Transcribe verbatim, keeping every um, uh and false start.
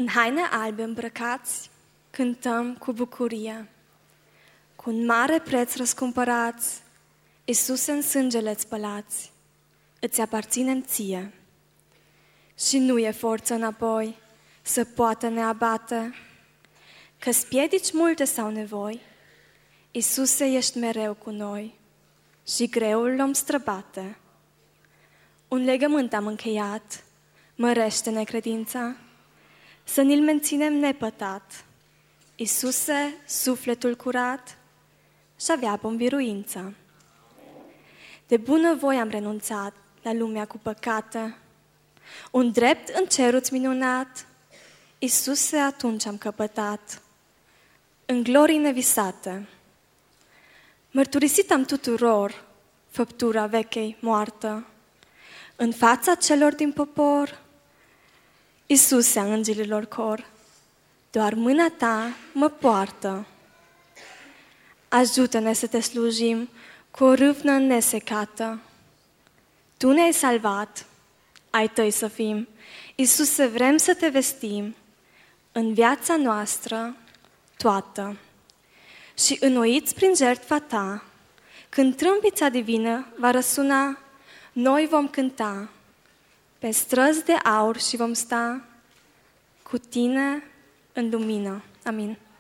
În haine albe îmbrăcați, cântăm cu bucurie. Cu un mare preț răscumpărați, Iisuse, în sângele spălați, îți aparținem ție. Și nu e forță înapoi să poată ne abate, că-s piedici multe sau nevoi, Iisuse, ești mereu cu noi și greul l-om străbate. Un legământ am încheiat, mărește-ne credința, să ni-l menținem nepătat. Iisuse, sufletul curat, și-avea bun biruință. De bună voie am renunțat la lumea cu păcate, un drept în cerul-ți minunat, Iisuse, atunci am căpătat, în glorii nevisate. Mărturisit am tuturor făptura vechei moartă, în fața celor din popor, Iisuse, a îngerilor cor, doar mâna ta mă poartă. Ajută-ne să te slujim cu o râvnă nesecată. Tu ne-ai salvat, ai tăi să fim. Iisuse, vrem să te vestim în viața noastră toată. Și înnoiți prin jertfa ta, când trâmbița divină va răsuna, noi vom cânta pe străzi de aur și vom sta cu tine în lumină. Amin.